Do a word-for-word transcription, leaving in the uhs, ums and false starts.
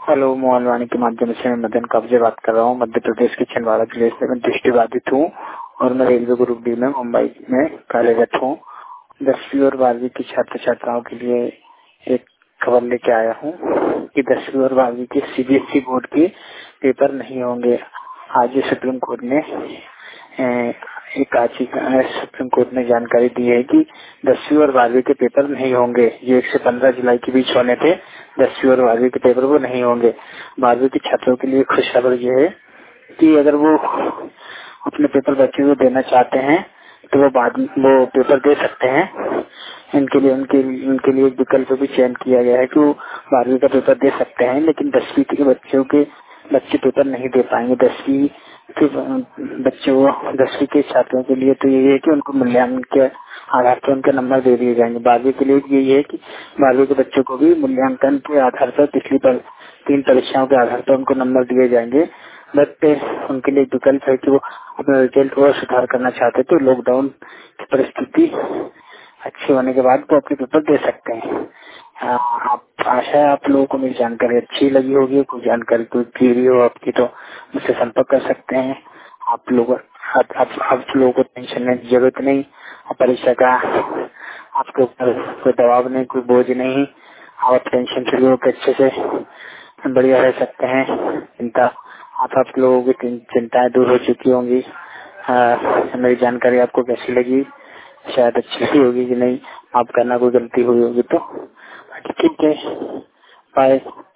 Hello, मोहनवाणी के माध्यम से मैं मदन कब्जे बात कर रहा हूँ। मध्य प्रदेश के छिंदवाड़ा जिले से मैं दृष्टिबाधित हूँ और मैं रेलवे ग्रुप डी में मुंबई में कार्यरत हूँ। दसवीं और बारहवीं की छात्र छात्राओं के लिए एक खबर लेके आया हूँ कि दसवीं और बारहवीं के सीबीएसई बोर्ड के पेपर नहीं होंगे। आज सुप्रीम कोर्ट ने ए, एक आज ही सुप्रीम कोर्ट ने जानकारी दी है कि दसवीं और बारहवीं के पेपर नहीं होंगे। जो एक से पंद्रह जुलाई के बीच होने थे, दसवीं और बारहवीं के पेपर वो नहीं होंगे। बारहवीं के छात्रों के लिए खुश खबर ये है कि अगर वो अपने पेपर बच्चे को देना चाहते हैं तो वो बाद में वो पेपर दे सकते हैं। इनके लिए उनके उनके लिए एक विकल्प भी चयन किया गया है कि वो बारहवीं का पेपर दे सकते हैं, लेकिन दसवीं के बच्चों के बच्चे पेपर नहीं दे पाएंगे। दसवीं के बच्चों दसवीं के छात्रों के लिए तो यही है कि उनको मूल्यांकन के आधार पर उनके नंबर दे दिए जाएंगे। बारहवीं के लिए यही है कि बारहवीं के बच्चों को भी मूल्यांकन के आधार पर पिछली पर तीन परीक्षाओं के आधार पर उनको नंबर दिए जाएंगे। बट उनके लिए विकल्प है कि वो अपने रिजल्ट और सुधार करना चाहते तो लॉकडाउन की परिस्थिति अच्छी होने के बाद वो अपने पेपर दे सकते हैं। आ, आप आशा है आप लोगों को मेरी जानकारी अच्छी लगी होगी। कोई जानकारी कोई क्वेरी हो आपकी तो मुझसे संपर्क कर सकते हैं। आप लोग आप, आप, आप लोगों को टेंशन लेने की जरूरत नहीं। परीक्षा का आपके ऊपर कोई दबाव नहीं, कोई बोझ नहीं। आप टेंशन फ्री होकर अच्छे से बढ़िया रह सकते हैं। चिंता आप आप लोगों की चिं- चिंताएं दूर हो चुकी होंगी। आ, मेरी जानकारी आपको कैसी लगी? शायद अच्छी ही होगी कि नहीं, आप करना कोई गलती हुई होगी तो ठीक है। बाय।